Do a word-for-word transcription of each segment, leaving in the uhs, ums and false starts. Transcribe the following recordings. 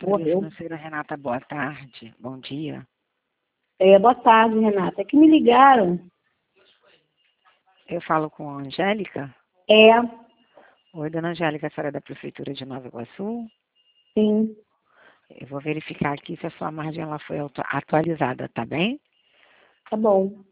Assessoria Morreu. Financeira, Renata, boa tarde. Bom dia. É, boa tarde, Renata. É que me ligaram. Eu falo com a Angélica. É, Oi, dona Angélica, a senhora é da Prefeitura de Nova Iguaçu. sim. Eu vou verificar aqui se a sua margem ela foi auto- atualizada, tá bem? Tá bom.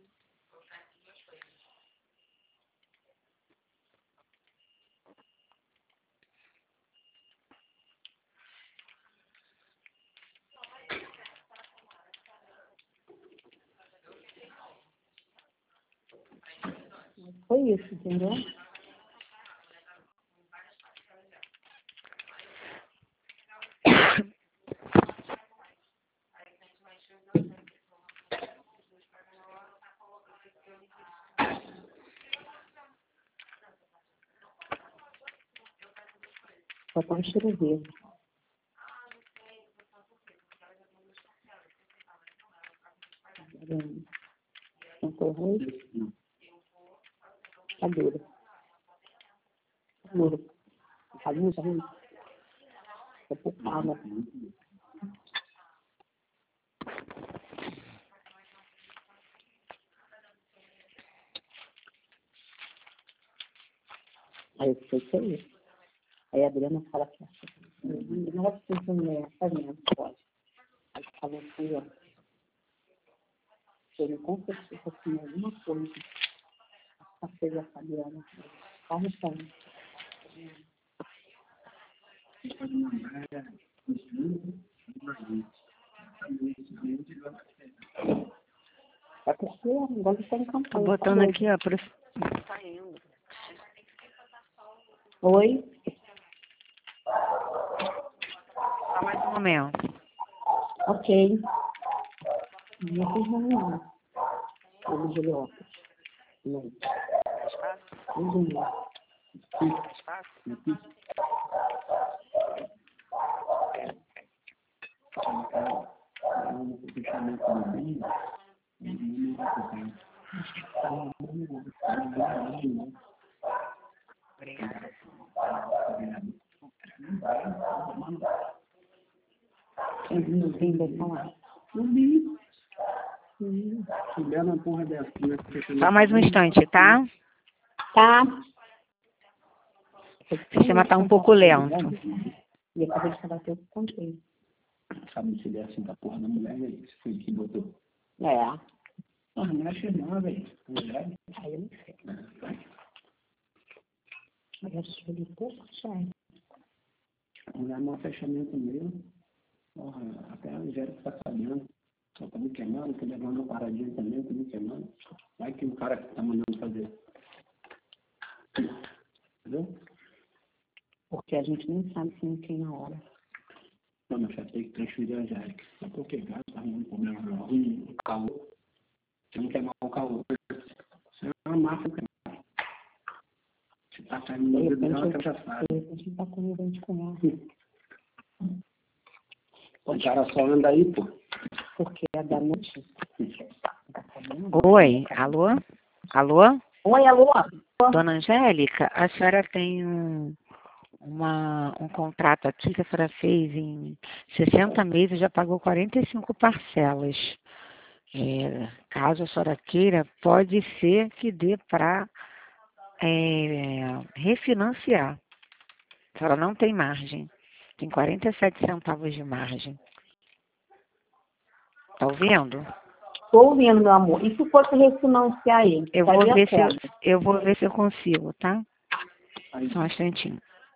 Foi isso, entendeu? Só tá um cheiro verde. Não arroz? Tá duro. Tá duro. Tá duro, tá duro. Tá por calma. Aí eu sei que é isso. Aí a Adriana fala que acha que não vai ser de mulher, tá vendo? Pode. Aí falou assim, ó. Se eu não confessei assim alguma coisa, a fez a Fabiana. Tá arrependendo. É porque agora está em Tô campanha. botando Tá aqui, ó, pro... Oi? Só mais um momento. Ok. Não fiz nenhuma. Eu de Heliópolis. Não. Não. Obrigada. Não tem bem falar. Só mais um instante, tá? Tá. O sistema tá um pouco lento. E acabei de falar que eu contei. Sabe se ele é assim da porra da mulher, velho? Se foi que botou. É. Ah, não é irmã, velho. Mulher. Aí eu não sei. Mas eu acho ele pouco chato. A mulher é um fechamento meu. Porra, até a Angélica tá sabendo. Só tá me queimando, tô levando uma paradinha também, tô me queimando. Vai que o cara que tá mandando fazer. Entendeu? Porque a gente nem sabe se não tem na hora. Não, meu chefe tem que transferir a Angélica. Só tô queimado, tá arrumando problema no ruim, o calor. Você não quer mal o calor. Você é uma máfia, cara. Você tá saindo no dedo dela, que já sabe. De repente não tá conivente com ela. O cara só anda aí, pô. Porque é da noite. Oi, alô? Alô? Oi, alô? Dona Angélica, a senhora tem um, uma, um contrato aqui que a senhora fez em sessenta meses, já pagou quarenta e cinco parcelas. É, caso a senhora queira, pode ser que dê para é, refinanciar. A senhora não tem margem. Tem quarenta e sete centavos de margem. Tá ouvindo? Tô ouvindo, meu amor. E se fosse refinanciar ele? Eu vou Estaria ver se eu, como? eu vou ver se eu consigo, tá? Só um instantinho.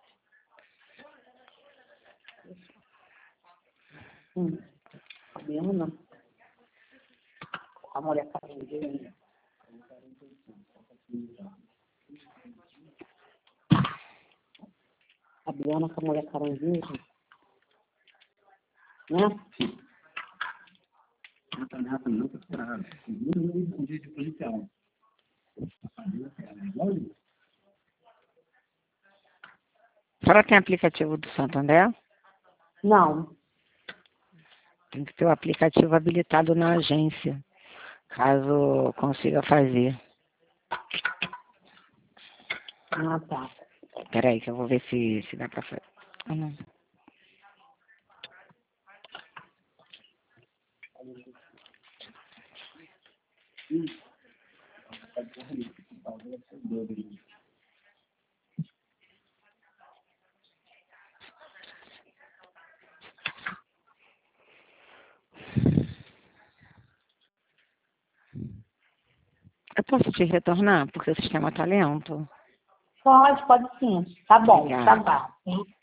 Hum. Sabendo, não. A mulher carangueja. A Briana com a mulher carangueja. Né? Não tá nada, não tá esperado. Um dia de policial. A senhora tem aplicativo do Santander? Não. Tem que ter o aplicativo habilitado na agência, caso consiga fazer. Ah, tá. Peraí, que eu vou ver se, se dá pra fazer. Ah, não. Eu posso te retornar, porque o sistema está lento? Pode, pode sim. Tá bom, Obrigada. tá bom.